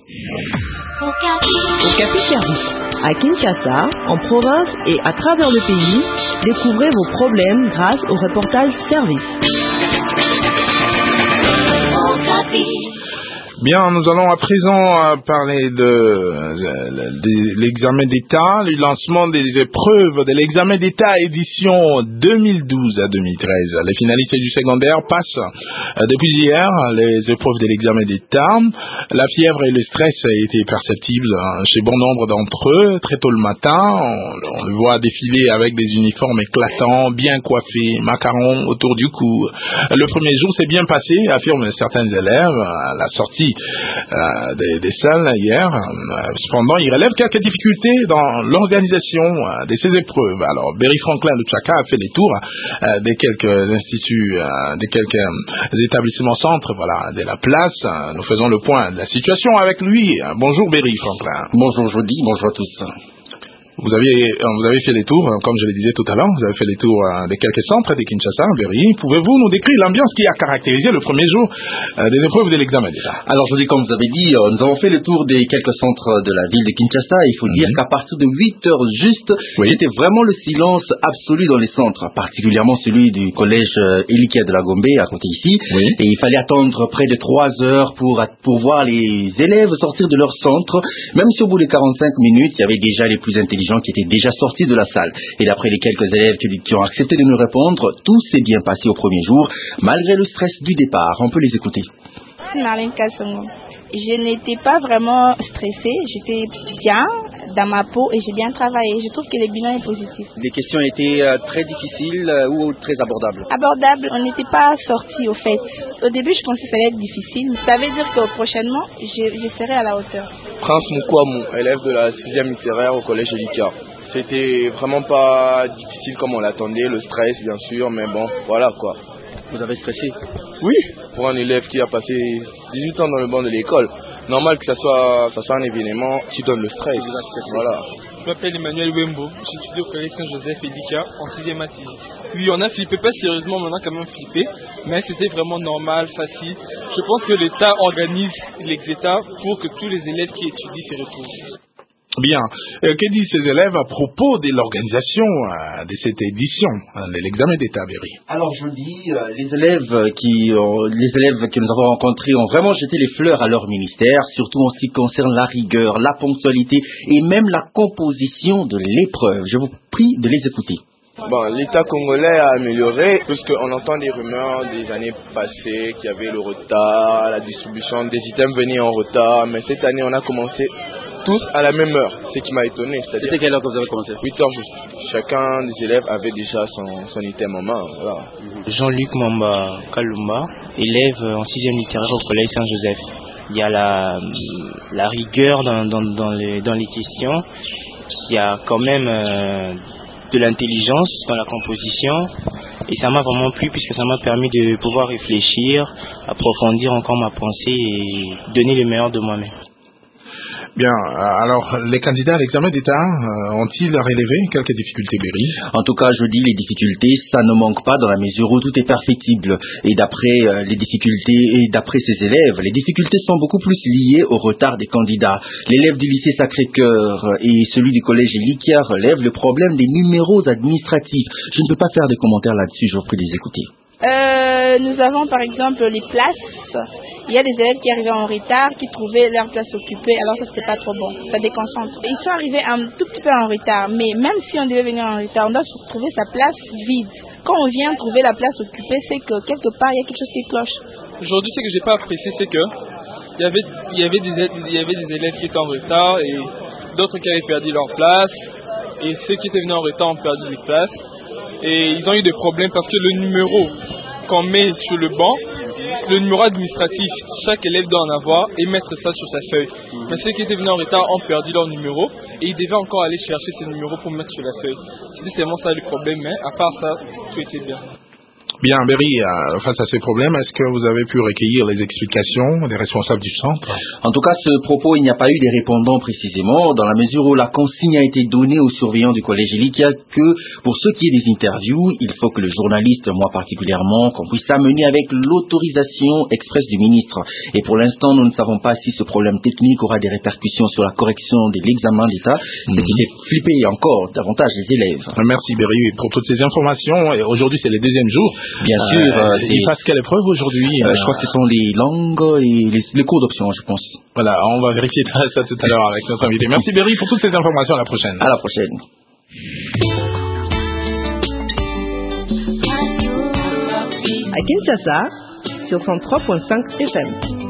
Okapi Service. À Kinshasa, en province et à travers le pays, découvrez vos problèmes grâce au reportage service. Bien, nous allons à présent parler de l'examen d'État, le lancement des épreuves de l'examen d'État édition 2012 à 2013. Les finalistes du secondaire passent depuis hier les épreuves de l'examen d'État. La fièvre et le stress étaient perceptibles chez bon nombre d'entre eux. Très tôt le matin, on le voit défiler avec des uniformes éclatants, bien coiffés, macarons autour du cou. Le premier jour s'est bien passé, affirment certains élèves à la sortie des salles hier. Cependant, il relève quelques difficultés dans l'organisation de ces épreuves. Alors, Berry Franklin Luchaka a fait les tours de quelques instituts, de quelques établissements centres, de la place. Nous faisons le point de la situation avec lui. Bonjour Berry Franklin. Bonjour Jody, bonjour à tous. Vous avez fait les tours, comme je le disais tout à l'heure, vous avez fait les tours de quelques centres de Kinshasa, Berry. Pouvez-vous nous décrire l'ambiance qui a caractérisé le premier jour des épreuves de l'examen d'État? Alors Jody, comme vous avez dit, nous avons fait le tour des quelques centres de la ville de Kinshasa. Il faut dire qu'à partir de 8 heures juste, c'était vraiment le silence absolu dans les centres, particulièrement celui du collège Elikia de la Gombe, à côté ici. Et il fallait attendre près de 3 heures pour voir les élèves sortir de leur centre. Même si au bout de 45 minutes, il y avait déjà les plus intelligents qui étaient déjà sortis de la salle. Et d'après les quelques élèves qui ont accepté de nous répondre, tout s'est bien passé au premier jour, malgré le stress du départ. On peut les écouter. Marlène Kassongo. Je n'étais pas vraiment stressée, j'étais bien dans ma peau et j'ai bien travaillé. Je trouve que le bilan est positif. Les questions étaient très difficiles ou très abordables? Abordables, on n'était pas sortis au fait. Au début, je pensais que ça allait être difficile. Ça veut dire que prochainement, je serai à la hauteur. Prince Moukouamou, élève de la 6e littéraire au collège Elikia. C'était vraiment pas difficile comme on l'attendait, le stress bien sûr, mais bon, voilà quoi. Vous avez stressé? Oui, pour un élève qui a passé 18 ans dans le banc de l'école, normal que ça soit un événement qui donne le stress. Voilà. Je m'appelle Emmanuel Wembo, j'étudie au collège Saint-Joseph Elikia en 6e ATI. Oui, on a flippé, pas sérieusement, mais on a quand même flippé, mais c'était vraiment normal, facile. Je pense que l'État organise l'exéta pour que tous les élèves qui étudient se retrouvent. Bien. Que disent ces élèves à propos de l'organisation de cette édition de l'examen d'État, Berry? Alors je dis, les élèves que nous avons rencontrés ont vraiment jeté les fleurs à leur ministère, surtout en ce qui concerne la rigueur, la ponctualité et même la composition de l'épreuve. Je vous prie de les écouter. Bon, l'État congolais a amélioré, puisqu'on entend des rumeurs des années passées qu'il y avait le retard, la distribution des items venait en retard, mais cette année on a commencé tous à la même heure, ce qui m'a étonné. C'était quelle heure que vous avez commencé? 8 heures juste. Chacun des élèves avait déjà son item en main. Voilà. Jean-Luc Mamba Kalumba, élève en 6e littéraire au collège Saint-Joseph. Il y a la rigueur dans les questions, il y a quand même de l'intelligence dans la composition et ça m'a vraiment plu puisque ça m'a permis de pouvoir réfléchir, approfondir encore ma pensée et donner le meilleur de moi-même. Bien, alors les candidats à l'examen d'État ont-ils relevé quelques difficultés, Berry? En tout cas, je dis les difficultés, ça ne manque pas dans la mesure où tout est perfectible. Et d'après les difficultés et d'après ces élèves, les difficultés sont beaucoup plus liées au retard des candidats. L'élève du lycée Sacré-Cœur et celui du collège Elikia relèvent le problème des numéros administratifs. Je ne peux pas faire de commentaires là-dessus, je vous prie de les écouter. Nous avons par exemple les places. Il y a des élèves qui arrivaient en retard, qui trouvaient leur place occupée, alors ça c'était pas trop bon, ça déconcentre. Ils sont arrivés un tout petit peu en retard, mais même si on devait venir en retard, on doit trouver sa place vide. Quand on vient trouver la place occupée, c'est que quelque part il y a quelque chose qui cloche. Aujourd'hui, ce que j'ai pas apprécié, c'est que il y avait des élèves qui étaient en retard et d'autres qui avaient perdu leur place, et ceux qui étaient venus en retard ont perdu des places. Et ils ont eu des problèmes parce que le numéro qu'on met sur le banc, le numéro administratif, chaque élève doit en avoir et mettre ça sur sa feuille. Mais ceux qui étaient venus en retard ont perdu leur numéro et ils devaient encore aller chercher ce numéro pour mettre sur la feuille. C'était seulement ça le problème, mais à part ça, tout était bien. Bien, Berry, face à ces problèmes, est-ce que vous avez pu recueillir les explications des responsables du centre? En tout cas, ce propos, il n'y a pas eu des répondants précisément, dans la mesure où la consigne a été donnée aux surveillants du collège Elikia que pour ce qui est des interviews, il faut que le journaliste, moi particulièrement, qu'on puisse s'amener avec l'autorisation expresse du ministre. Et pour l'instant, nous ne savons pas si ce problème technique aura des répercussions sur la correction de l'examen d'État, ce qui fait flipper encore davantage les élèves. Merci Berry pour toutes ces informations. Et aujourd'hui, c'est le deuxième jour. Bien sûr. Ils passent quelle épreuve aujourd'hui? Je crois que ce sont les langues et les cours d'option, je pense. Voilà, on va vérifier ça tout à l'heure avec notre invité. Merci Berry pour toutes ces informations. À la prochaine. À la prochaine. À Kinshasa, sur 103.5 FM.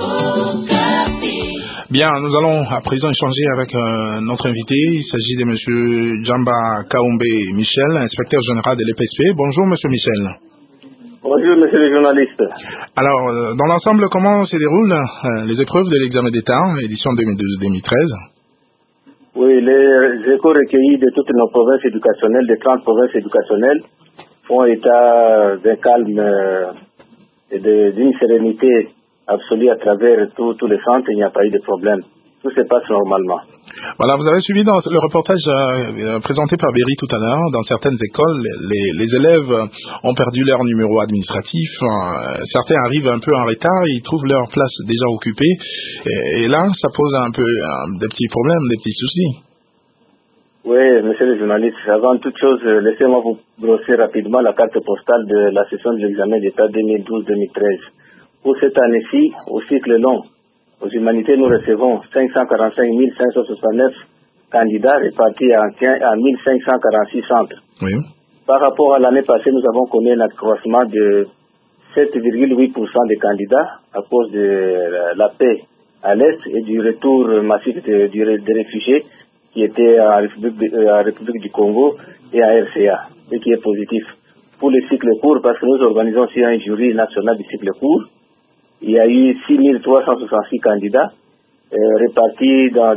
Bien, nous allons à présent échanger avec notre invité. Il s'agit de M. Djamba Kaoumbe Michel, inspecteur général de l'EPSP. Bonjour M. Michel. Bonjour monsieur le journaliste. Alors, dans l'ensemble, comment se déroulent les épreuves de l'examen d'État, édition 2012-2013? Oui, les échos recueillis de toutes nos provinces éducationnelles, des 30 provinces éducationnelles, font état d'un calme et d'une sérénité absolue à travers tous les centres. Il n'y a pas eu de problème. Tout se passe normalement. Voilà, vous avez suivi dans le reportage présenté par Berry tout à l'heure. Dans certaines écoles, les élèves ont perdu leur numéro administratif. Certains arrivent un peu en retard, ils trouvent leur place déjà occupée. Et là, ça pose un peu des petits problèmes, des petits soucis. Oui, monsieur le journaliste, avant toute chose, laissez-moi vous brosser rapidement la carte postale de la session de l'examen d'État 2012-2013. Pour cette année-ci, au cycle long, aux humanités, nous recevons 545 569 candidats répartis à 1546 centres. Oui. Par rapport à l'année passée, nous avons connu un accroissement de 7,8% des candidats à cause de la paix à l'Est et du retour massif des réfugiés qui étaient en République du Congo et à RCA, et qui est positif. Pour les cycles courts, parce que nous organisons aussi un jury national du cycle court, il y a eu 6366 candidats répartis dans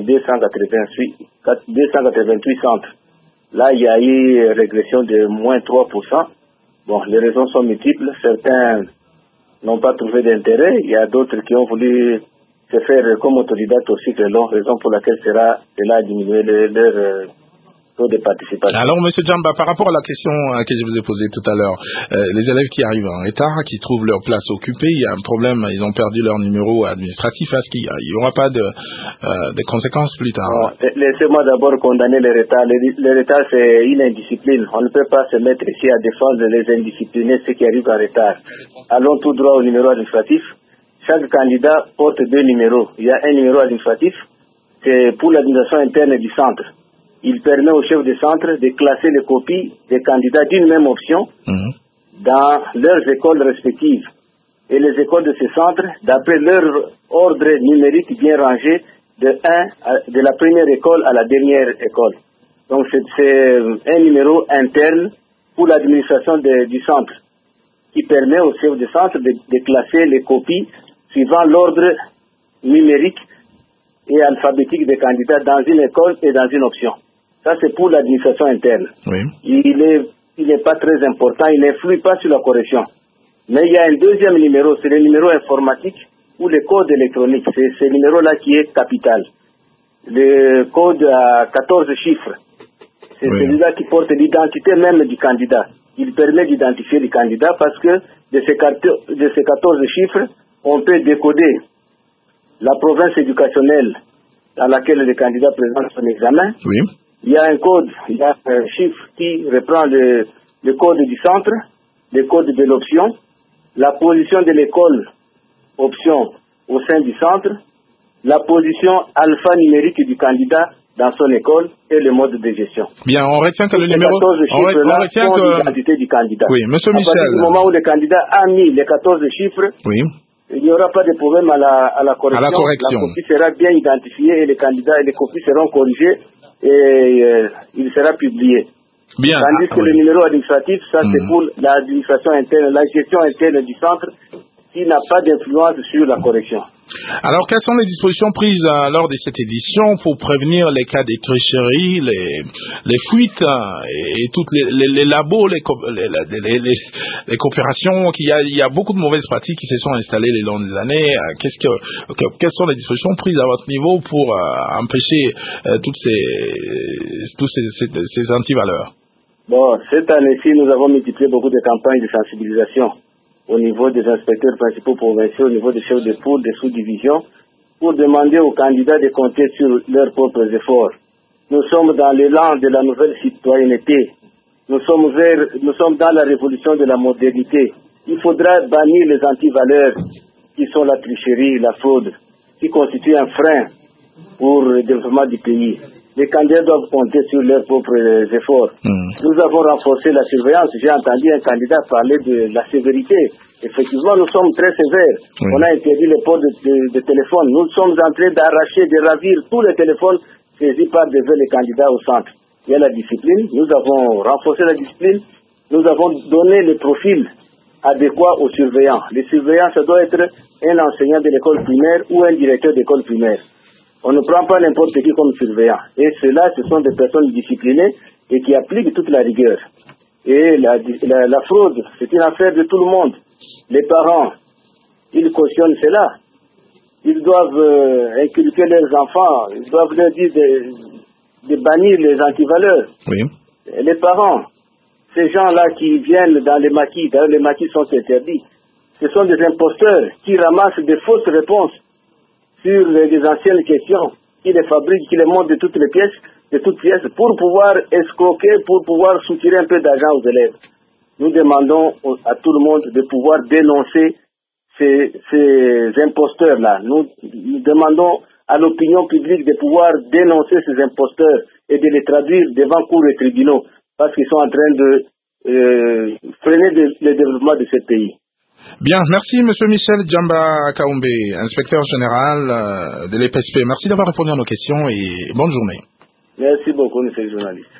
288 centres. Là, il y a eu régression de moins 3%. Bon, les raisons sont multiples. Certains n'ont pas trouvé d'intérêt. Il y a d'autres qui ont voulu se faire comme autodidacte au cycle long, raison pour laquelle cela a diminué leur taux de participation. Alors, M. Djamba, par rapport à la question que je vous ai posée tout à l'heure, les élèves qui arrivent en retard, qui trouvent leur place occupée, il y a un problème, ils ont perdu leur numéro administratif. Est-ce qu'il n'y aura pas de conséquences plus tard? Non, laissez-moi d'abord condamner les retards. Les retards, c'est une indiscipline. On ne peut pas se mettre ici à défendre les indisciplinés, ceux qui arrivent en retard. Allons tout droit au numéro administratif. Chaque candidat porte 2 numéros. Il y a un numéro administratif, c'est pour l'administration interne du centre. Il permet au chef de centre de classer les copies des candidats d'une même option dans leurs écoles respectives. Et les écoles de ces centres, d'après leur ordre numérique bien rangé, de la première école à la dernière école. Donc c'est un numéro interne pour l'administration du centre, qui permet au chef de centre de classer les copies suivant l'ordre numérique et alphabétique des candidats dans une école et dans une option. Ça, c'est pour l'administration interne. Oui. Il n'est pas très important, il n'influe pas sur la correction. Mais il y a un deuxième numéro, c'est le numéro informatique ou le code électronique. C'est ce numéro-là qui est capital. Le code à 14 chiffres. C'est celui-là qui porte l'identité même du candidat. Il permet d'identifier le candidat parce que de ces 14 chiffres, on peut décoder la province éducationnelle dans laquelle le candidat présente son examen. Oui. Il y a un code, il y a un chiffre qui reprend le code du centre, le code de l'option, la position de l'école option au sein du centre, la position alphanumérique du candidat dans son école et le mode de gestion. Bien, on retient que le numéro... on retient que l'identité du candidat. Oui, monsieur Michel. À partir du moment où le candidat a mis les 14 chiffres, il n'y aura pas de problème à la correction. La copie sera bien identifiée et les candidats et les copies seront corrigées et il sera publié. Bien. Tandis que le numéro administratif, ça c'est pour l'administration interne, la gestion interne du centre qui n'a pas d'influence sur la correction. Alors, quelles sont les dispositions prises lors de cette édition pour prévenir les cas de tricherie, les fuites et toutes les labos, les coopérations, il y a beaucoup de mauvaises pratiques qui se sont installées le long des années. Quelles sont les dispositions prises à votre niveau pour empêcher tous ces antivaleurs? Bon, cette année-ci, nous avons multiplié beaucoup de campagnes de sensibilisation au niveau des inspecteurs principaux provinciaux, au niveau des chefs de poule, des sous-divisions, pour demander aux candidats de compter sur leurs propres efforts. Nous sommes dans l'élan de la nouvelle citoyenneté. Nous sommes dans la révolution de la modernité. Il faudra bannir les antivaleurs qui sont la tricherie, la fraude, qui constituent un frein pour le développement du pays. Les candidats doivent compter sur leurs propres efforts. Nous avons renforcé la surveillance. J'ai entendu un candidat parler de la sévérité. Effectivement, nous sommes très sévères. On a interdit les ports de téléphone. Nous sommes en train d'arracher, de ravir tous les téléphones saisis par des candidats au centre. Il y a la discipline. Nous avons renforcé la discipline. Nous avons donné les profils adéquats aux surveillants. Les surveillants, ça doit être un enseignant de l'école primaire ou un directeur d'école primaire. On ne prend pas n'importe qui comme surveillant. Et ceux-là, ce sont des personnes disciplinées et qui appliquent toute la rigueur. Et la fraude, c'est une affaire de tout le monde. Les parents, ils cautionnent cela. Ils doivent inculquer leurs enfants. Ils doivent leur dire de bannir les antivaleurs. Oui. Et les parents, ces gens-là qui viennent dans les maquis, d'ailleurs les maquis sont interdits, ce sont des imposteurs qui ramassent des fausses réponses sur les anciennes questions, qui les fabriquent, qui les montent de toutes pièces, pour pouvoir escroquer, pour pouvoir soutirer un peu d'argent aux élèves. Nous demandons à tout le monde de pouvoir dénoncer ces imposteurs-là. Nous demandons à l'opinion publique de pouvoir dénoncer ces imposteurs et de les traduire devant cours et tribunaux, parce qu'ils sont en train de freiner le développement de ce pays. Bien, merci M. Michel Djamba Kaoumbe, inspecteur général de l'EPSP. Merci d'avoir répondu à nos questions et bonne journée. Merci beaucoup, M. le journaliste.